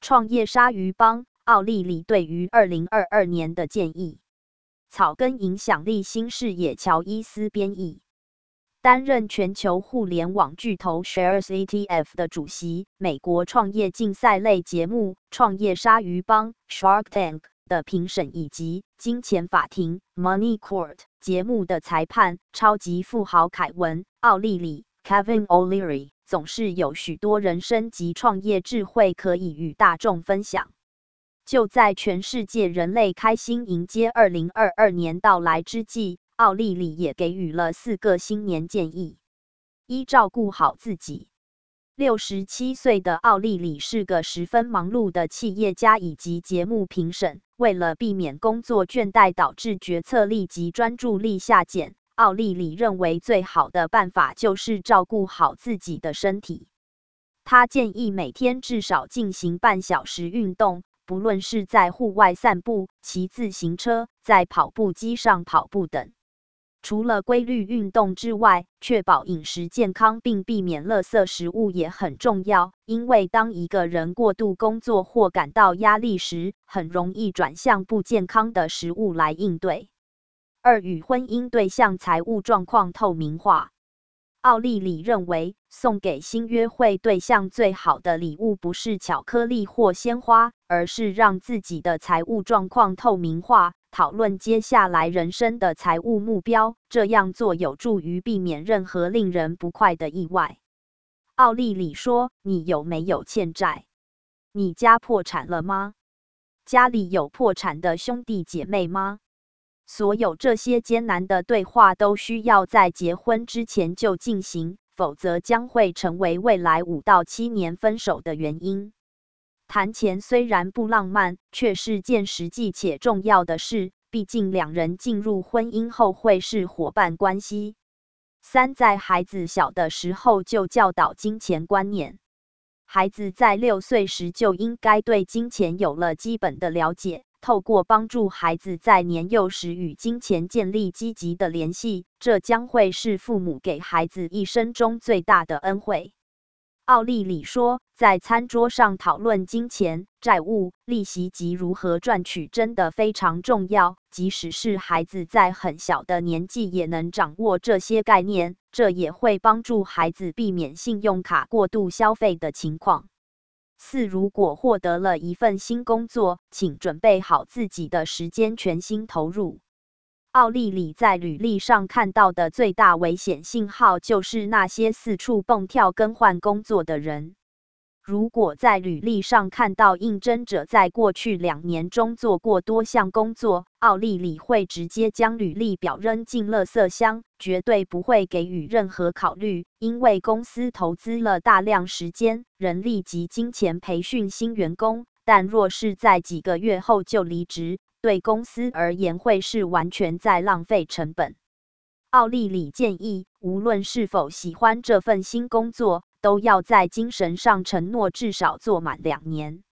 创业鲨鱼帮奥利里对于2022年的建议。草根影响力新视野乔伊斯编译。担任全球互联网巨头 Shares ETF 的主席，美国创业竞赛类节目《创业鲨鱼帮》（Shark Tank） 的评审以及《金钱法庭》（Money Court） 节目的裁判，超级富豪凯文·奥利里 （Kevin O'Leary） 总是有许多人生及创业智慧可以与大众分享。就在全世界人类开心迎接2022年到来之际，奥利里也给予了4个新年建议。一、照顾好自己。67岁的奥利里是个十分忙碌的企业家以及节目评审。为了避免工作倦怠导致决策力及专注力下减，奥利里认为最好的办法就是照顾好自己的身体。他建议每天至少进行半小时运动，不论是在户外散步、骑自行车、在跑步机上跑步等。除了规律运动之外，确保饮食健康并避免垃圾食物也很重要，因为当一个人过度工作或感到压力时，很容易转向不健康的食物来应对。二、与婚姻对象财务状况透明化。奥利里认为，送给新约会对象最好的礼物不是巧克力或鲜花，而是让自己的财务状况透明化，讨论接下来人生的财务目标，这样做有助于避免任何令人不快的意外。奥利里说：“你有没有欠债？你家破产了吗？家里有破产的兄弟姐妹吗？”所有这些艰难的对话都需要在结婚之前就进行，否则将会成为未来5到7年分手的原因。谈钱虽然不浪漫，却是件实际且重要的事，毕竟两人进入婚姻后会是伙伴关系。3、在孩子小的时候就教导金钱观念。孩子在6岁时就应该对金钱有了基本的了解。透过帮助孩子在年幼时与金钱建立积极的联系，这将会是父母给孩子一生中最大的恩惠。奥利里说，在餐桌上讨论金钱、债务、利息及如何赚取真的非常重要，即使是孩子在很小的年纪也能掌握这些概念，这也会帮助孩子避免信用卡过度消费的情况。4、如果获得了一份新工作，请准备好自己的时间全心投入。奥利里在履历上看到的最大危险信号就是那些四处蹦跳更换工作的人。如果在履历上看到应征者在过去2年中做过多项工作，奥利里会直接将履历表扔进垃圾箱，绝对不会给予任何考虑，因为公司投资了大量时间、人力及金钱培训新员工，但若是在几个月后就离职，对公司而言会是完全在浪费成本。奥利里建议，无论是否喜欢这份新工作，都要在精神上承诺至少做满2年。